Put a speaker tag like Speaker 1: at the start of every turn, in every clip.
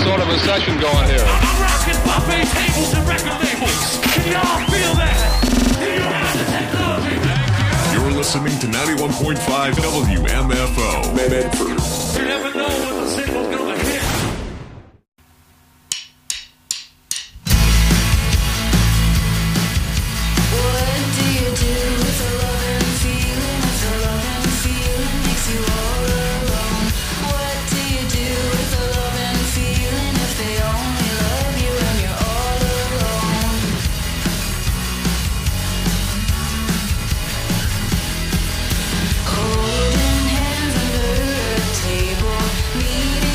Speaker 1: sort of a session going here.
Speaker 2: I'm rocking buffet tables and record labels. Can y'all feel that? You have the technology.
Speaker 3: You're listening to 91.5 WMFO. Medford.
Speaker 2: You never know when the single's gonna hit.
Speaker 4: What do you do with a loving feeling? If the loving feeling makes you all alone. What do you do with a loving feeling if they only love you and you're all alone? Holding hands under a table, meeting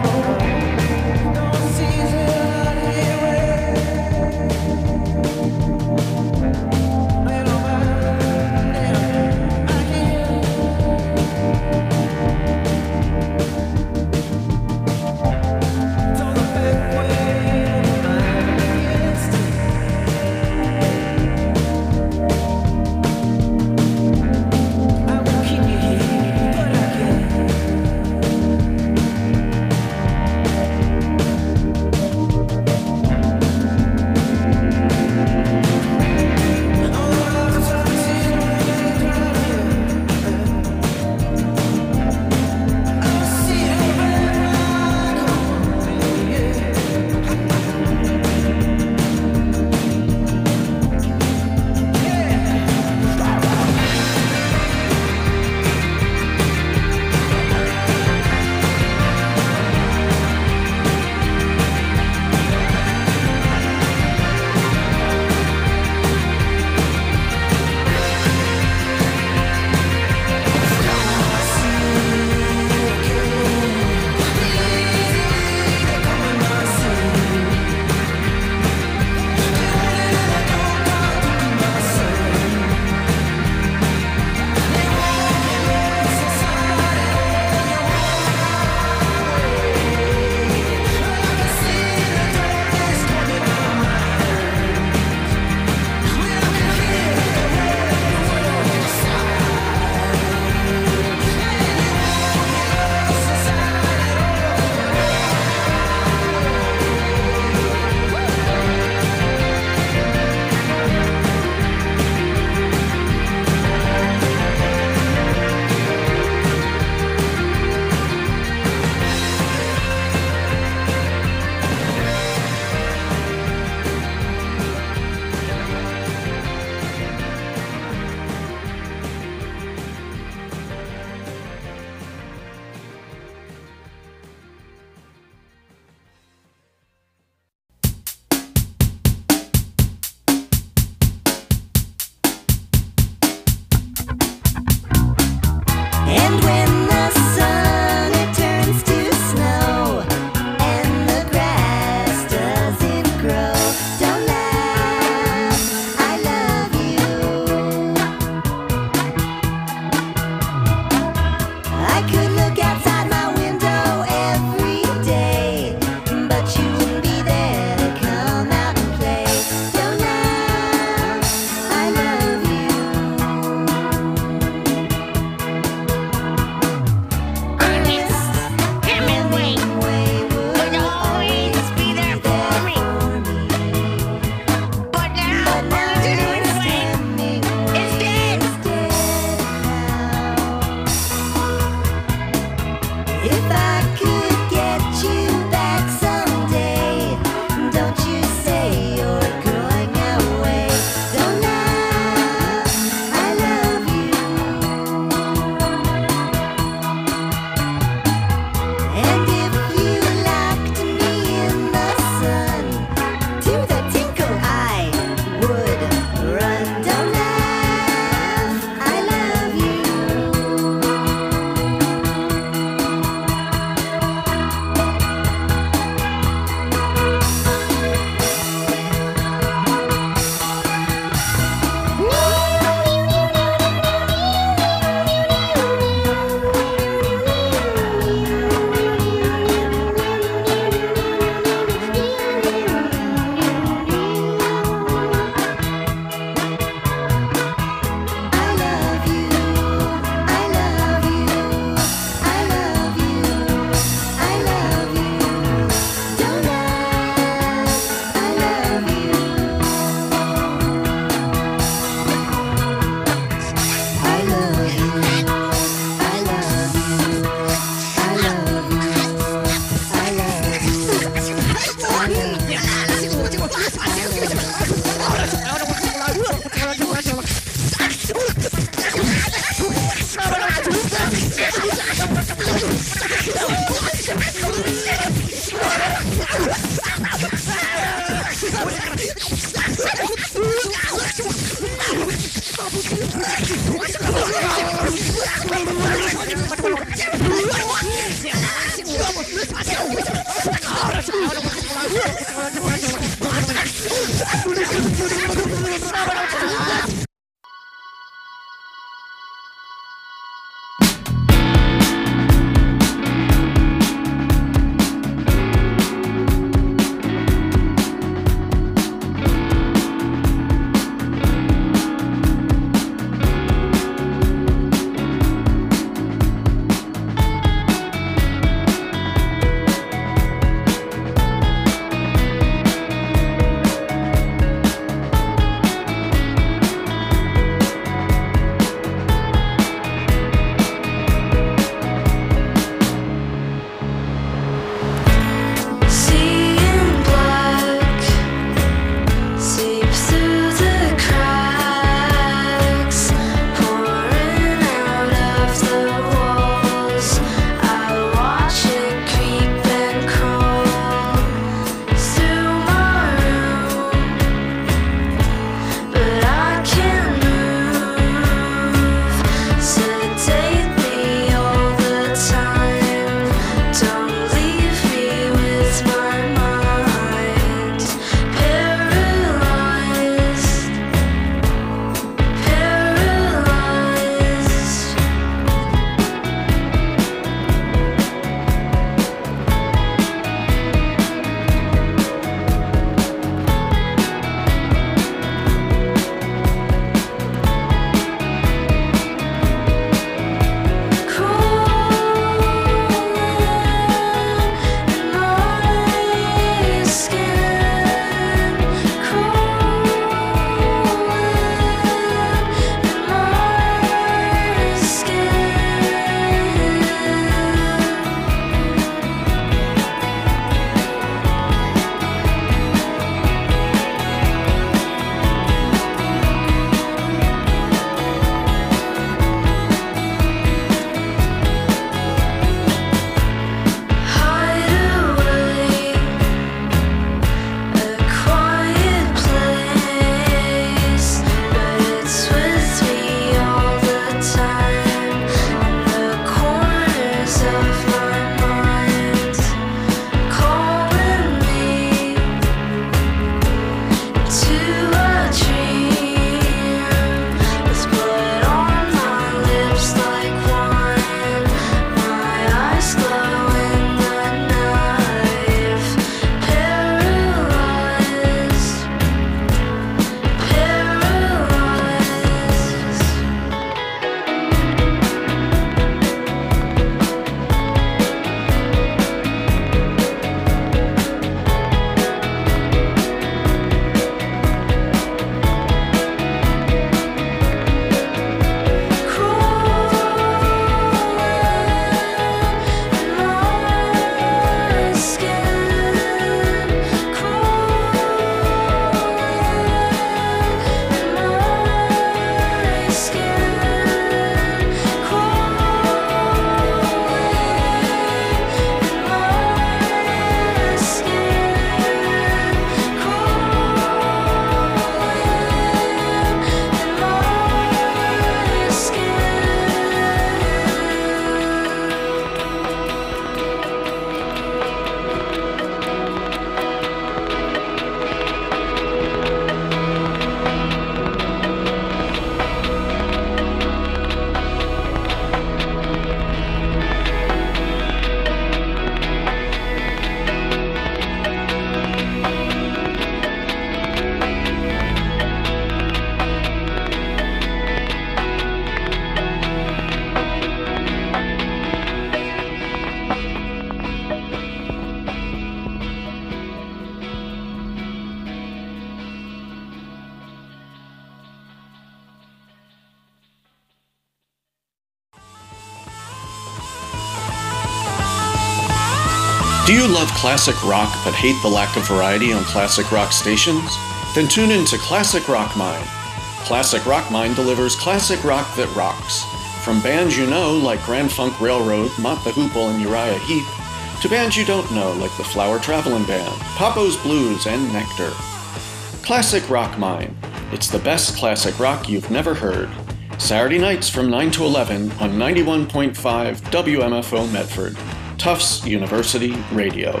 Speaker 1: Do you love classic rock but hate the lack of variety on classic rock stations? Then tune in to Classic Rock Mine. Classic Rock Mine delivers classic rock that rocks. From bands you know like Grand Funk Railroad, Mott the Hoople, and Uriah Heep, to bands you don't know like the Flower Travelin' Band, Papo's Blues, and Nectar. Classic Rock Mine. It's the best classic rock you've never heard. Saturday nights from 9 to 11 on 91.5 WMFO Medford. Tufts University Radio.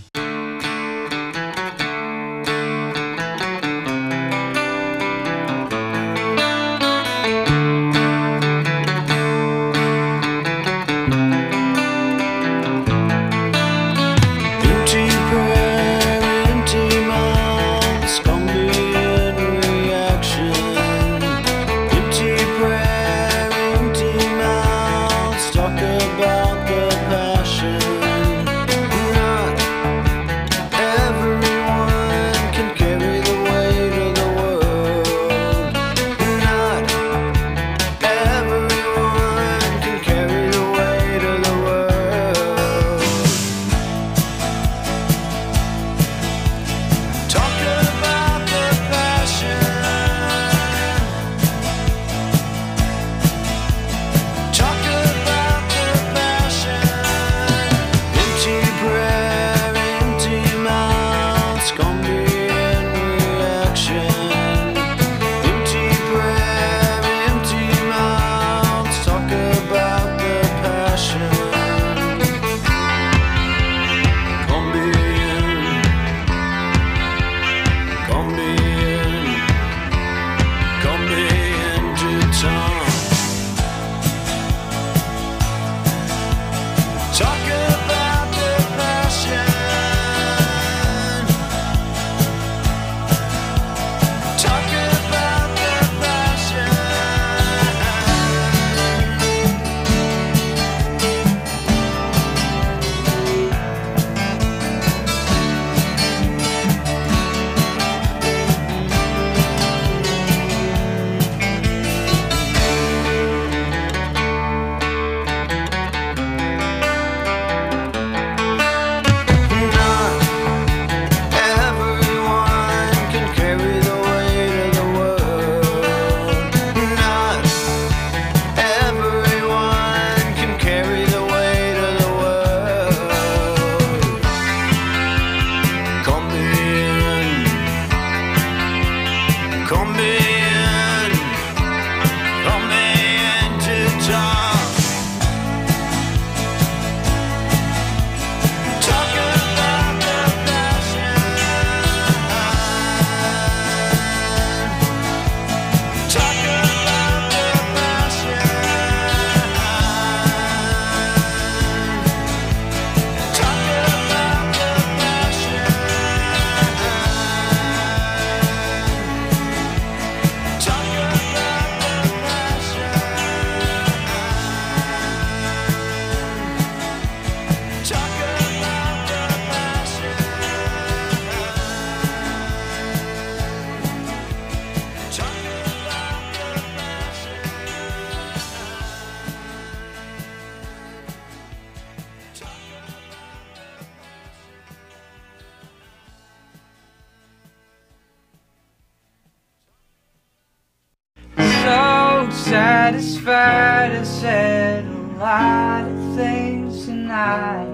Speaker 5: Satisfied, I said a lot of things tonight.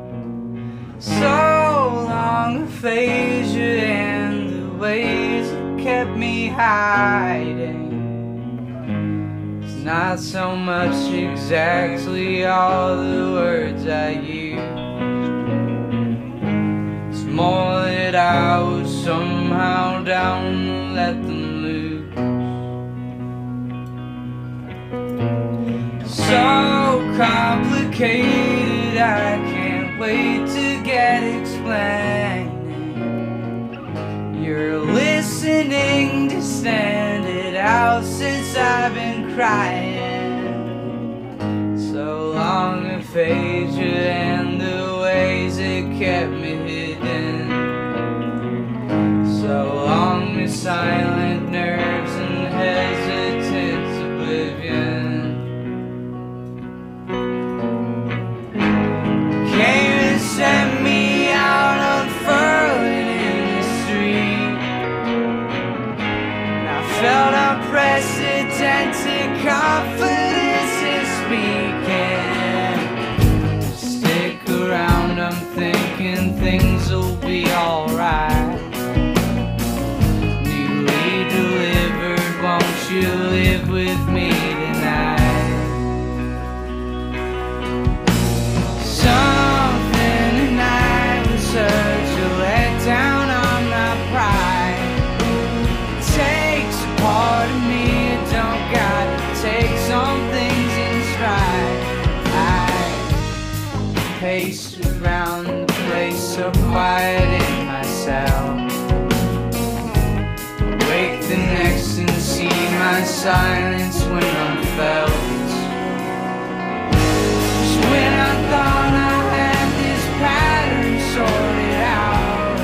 Speaker 5: So long aphasia and the ways that kept me hiding. It's not so much exactly all the words I used. It's more that I was somehow down to let them loose. So complicated, I can't wait to get explaining. You're listening to stand it out since I've been crying. So long aphasia and the ways it kept me hidden. So long the silent nerves and hesitant oblivion. Came and sent me authentic confidence is speaking. Stick around, I'm thinking things will be alright. Newly delivered, won't you live with me tonight? Something tonight was such a letdown on my pride. It takes a part of me, it don't got to take some things in stride. I pace around the place so quiet in myself. Wake the next and see my silence when I'm felt. Just when I thought I had this pattern sorted out,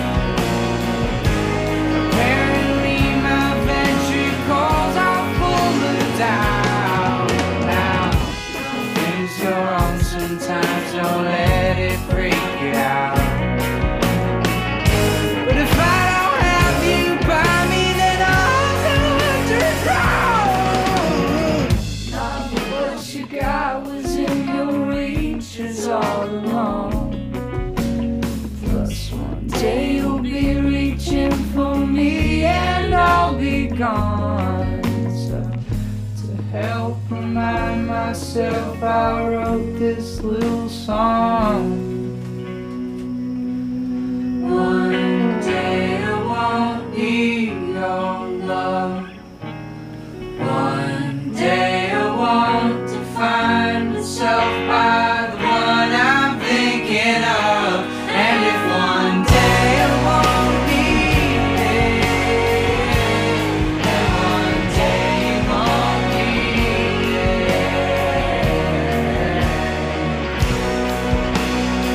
Speaker 5: apparently my ventricles are full of doubt. Now, things go wrong sometimes, don't let it freak you out. But if I don't have you by me, then I'll underground. Not what you got was in your reach is all along. Plus one day you'll be reaching for me and I'll be gone. So to help remind myself, I wrote this little song. One day I won't need your love. One day I won't define myself by the one I'm thinking of. And if one day I won't need it, then one day you won't need it.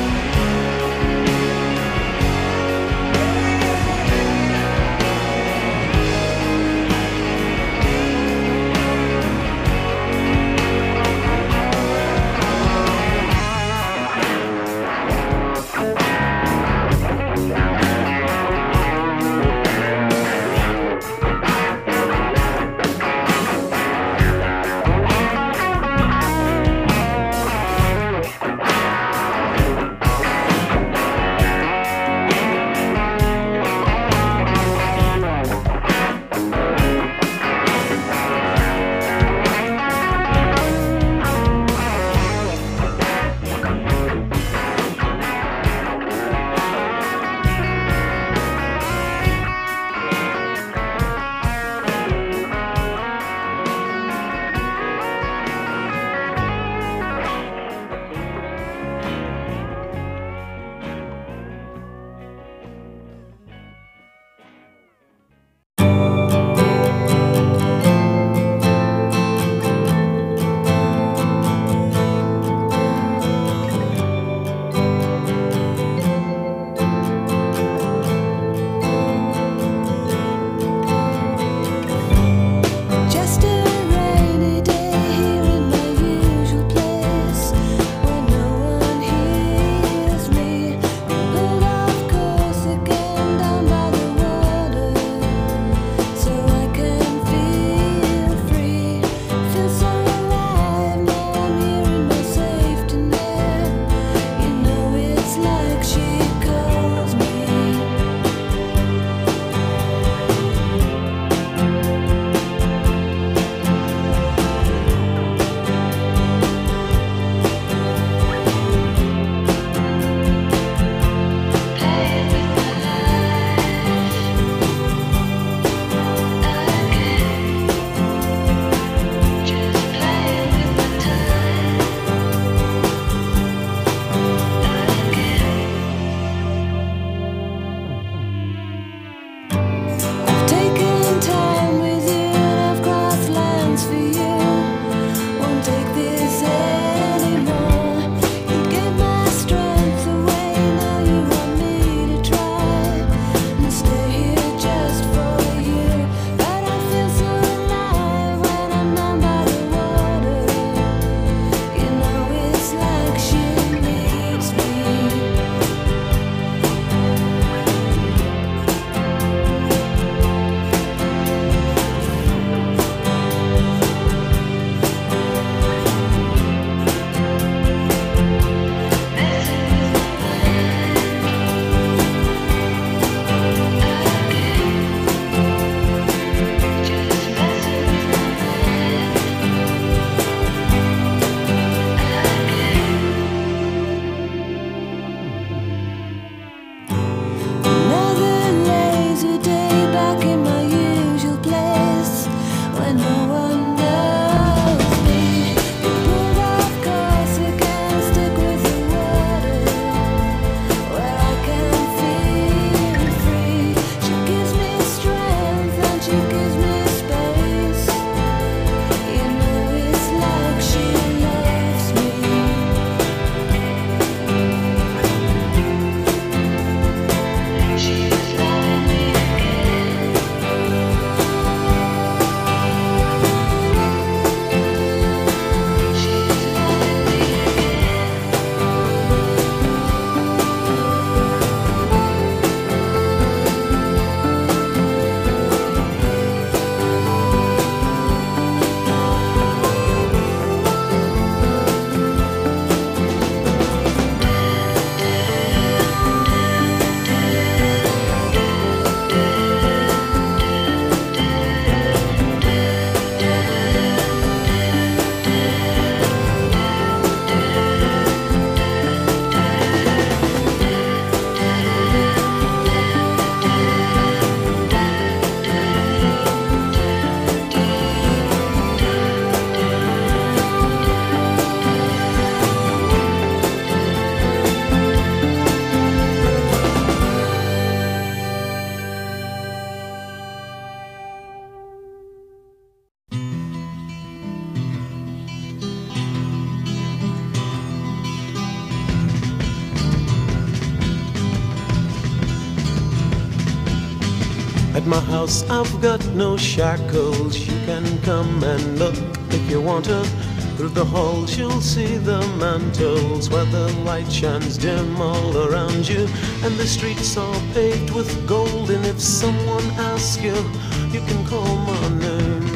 Speaker 6: At my house I've got no shackles. You can come and look if you want to. Through the halls you'll see the mantles where the light shines dim all around you. And the streets are paved with gold. And if someone asks you, you can call my name.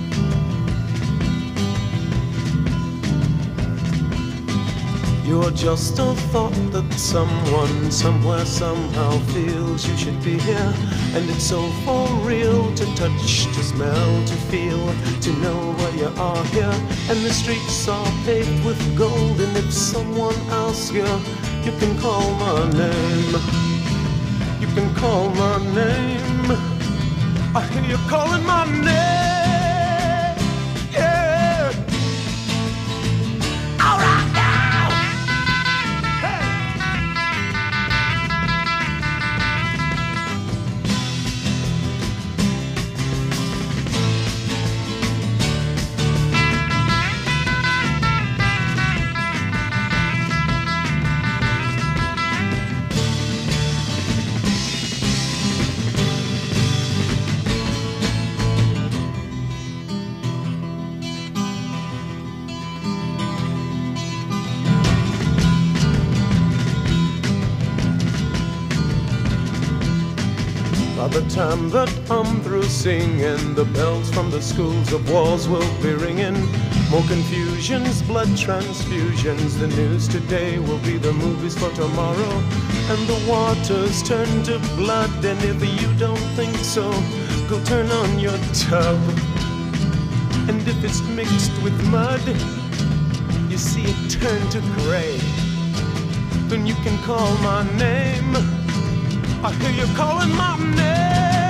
Speaker 6: You're just a thought that someone, somewhere, somehow feels you should be here. And it's so for real to touch, to smell, to feel, to know where you are here. And the streets are paved with gold. And if someone asks you, you can call my name. You can call my name. I hear you calling my name. Yeah. All right. By the time that I'm through singing, the bells from the schools of wars will be ringing. More confusions, blood transfusions. The news today will be the movies for tomorrow. And the waters turn to blood. And if you don't think so, go turn on your tub. And if it's mixed with mud, you see it turn to gray. Then you can call my name. I hear you calling my name.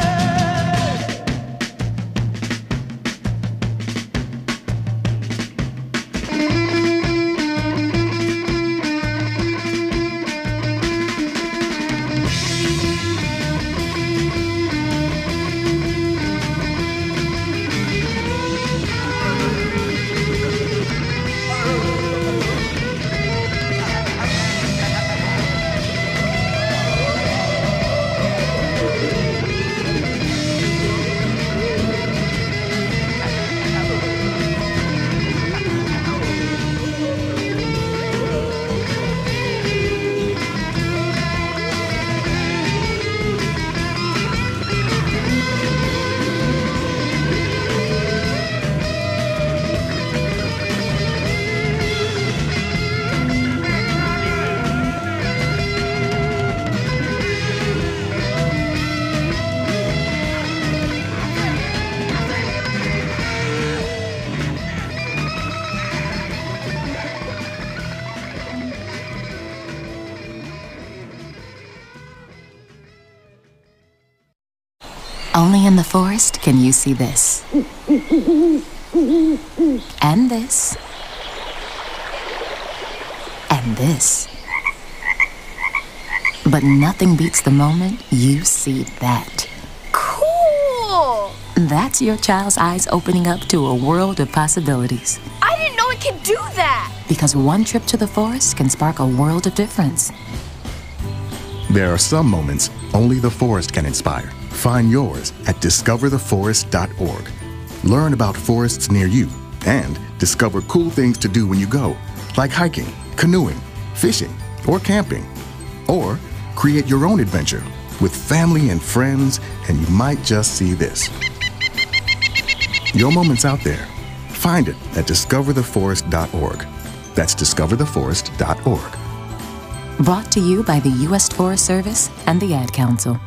Speaker 7: Only in the forest can you see this. And this. And this. But nothing beats the moment you see that.
Speaker 8: Cool!
Speaker 7: That's your child's eyes opening up to a world of possibilities.
Speaker 8: I didn't know it could do that!
Speaker 7: Because one trip to the forest can spark a world of difference.
Speaker 9: There are some moments only the forest can inspire. Find yours at discovertheforest.org. Learn about forests near you and discover cool things to do when you go, like hiking, canoeing, fishing, or camping. Or create your own adventure with family and friends, and you might just see this. Your moment's out there. Find it at discovertheforest.org. That's discovertheforest.org.
Speaker 7: Brought to you by the U.S. Forest Service and the Ad Council.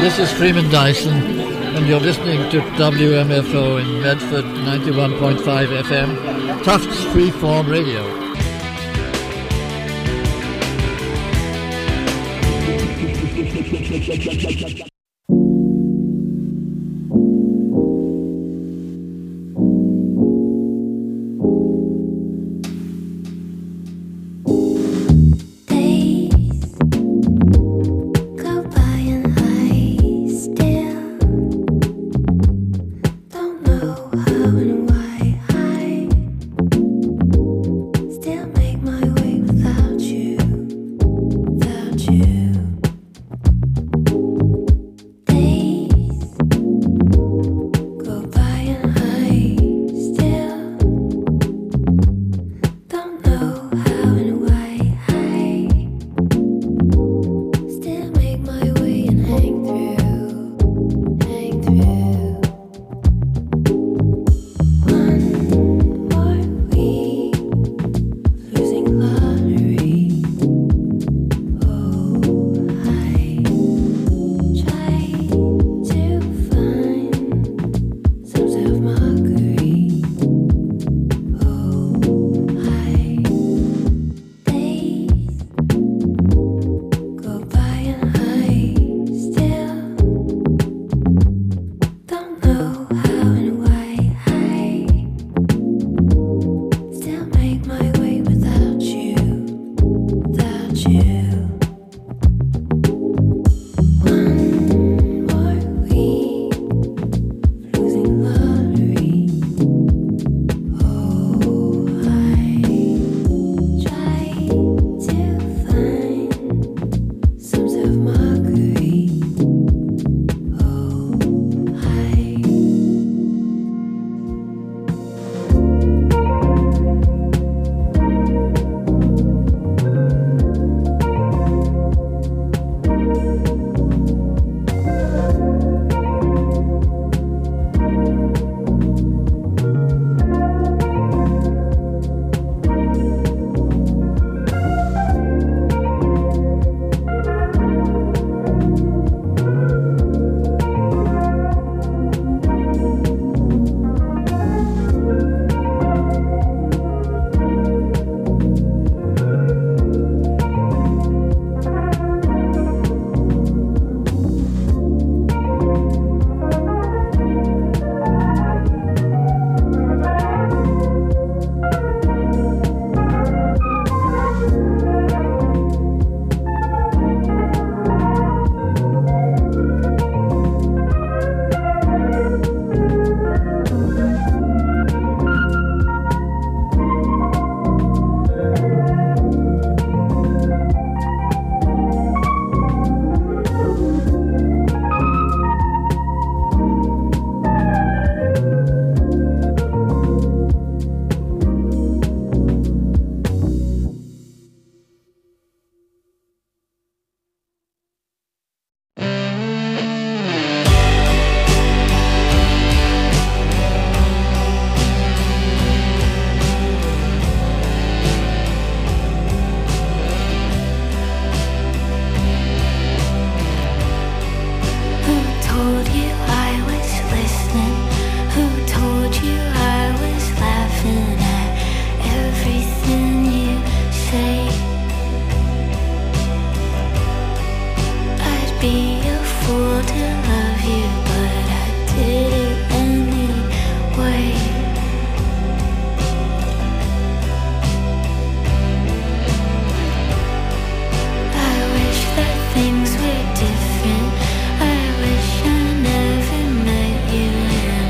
Speaker 10: This is Freeman Dyson, and you're listening to WMFO in Medford, 91.5 FM, Tufts Freeform Radio.
Speaker 4: Things were different. I wish I never met you.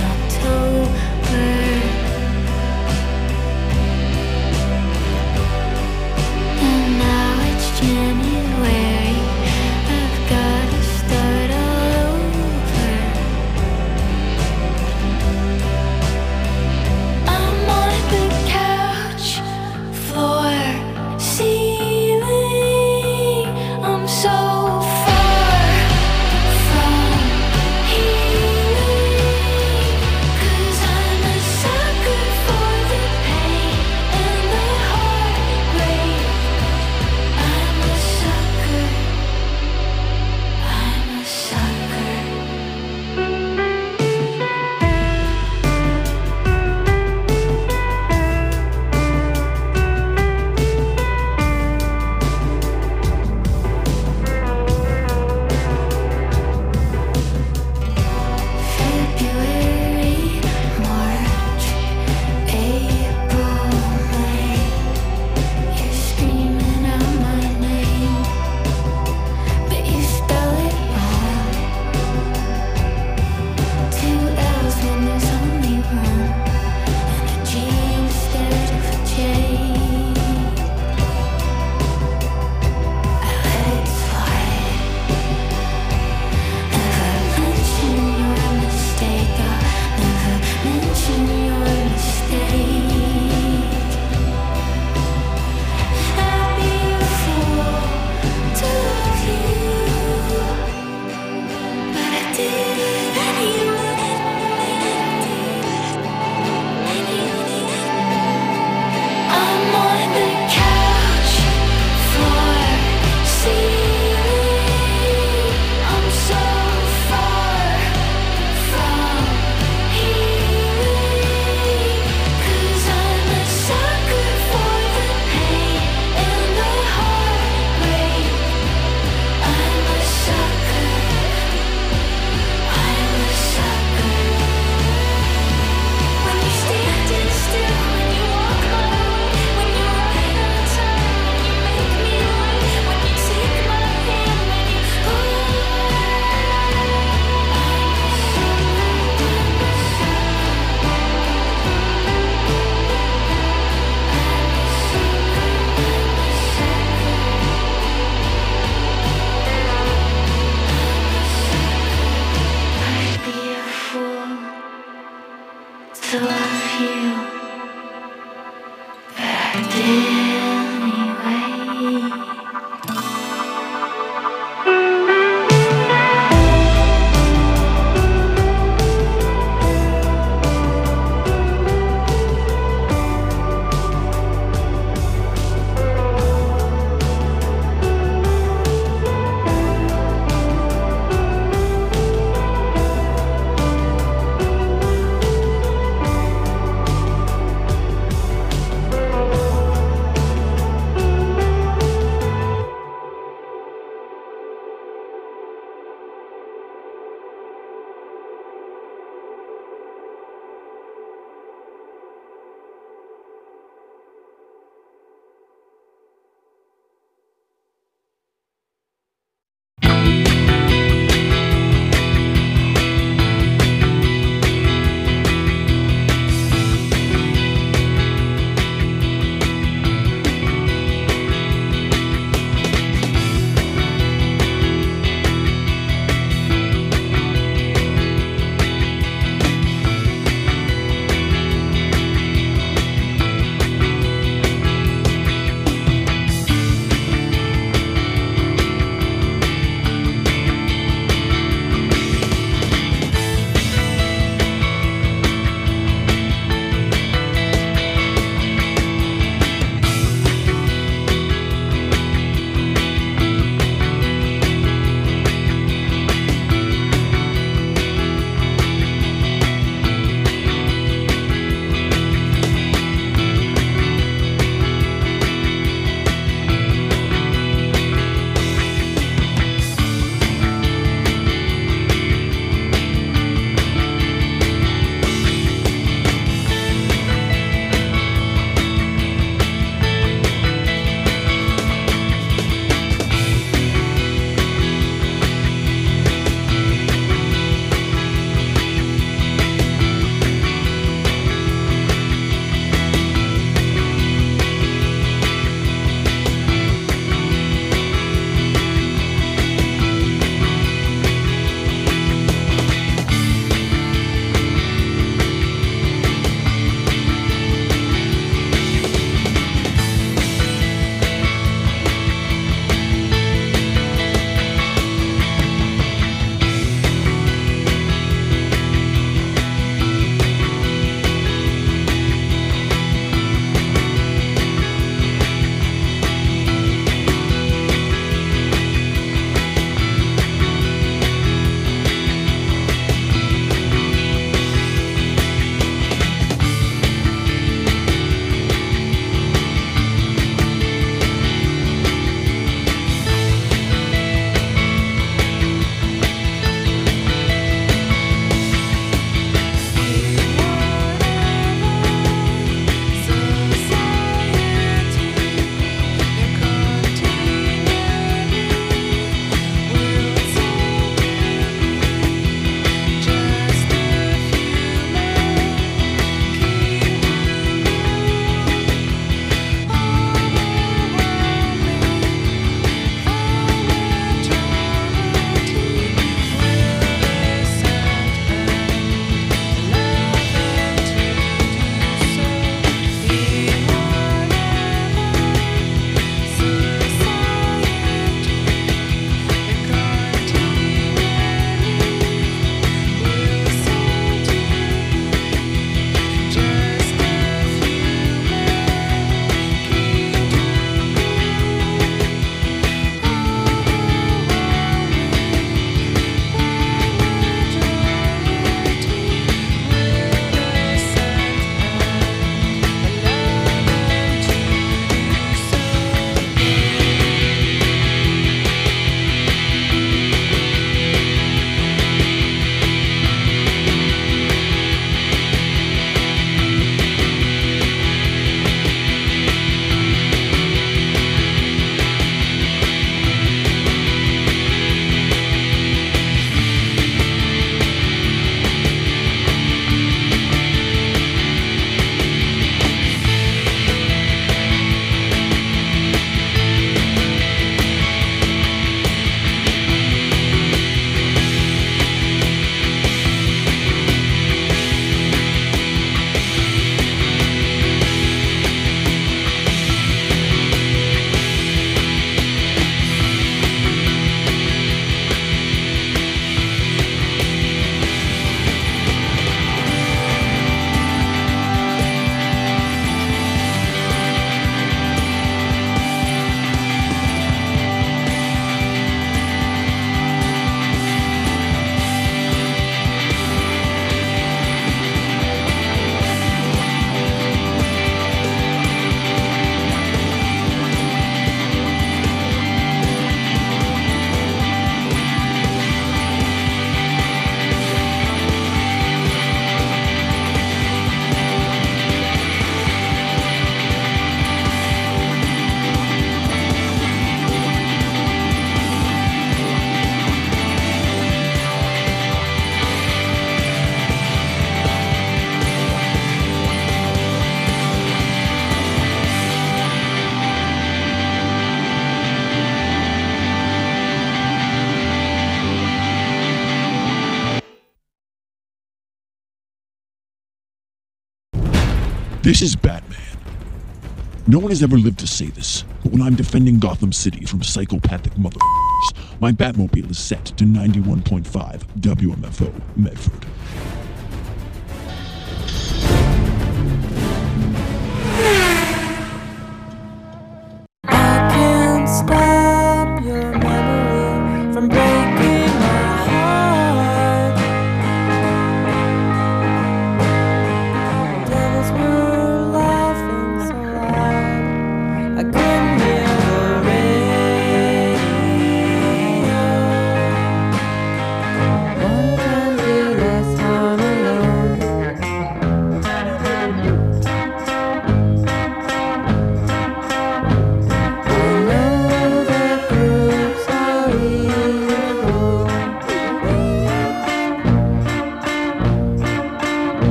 Speaker 11: This is Batman. No one has ever lived to say this, but when I'm defending Gotham City from psychopathic motherfuckers, my Batmobile is set to 91.5 WMFO Medford.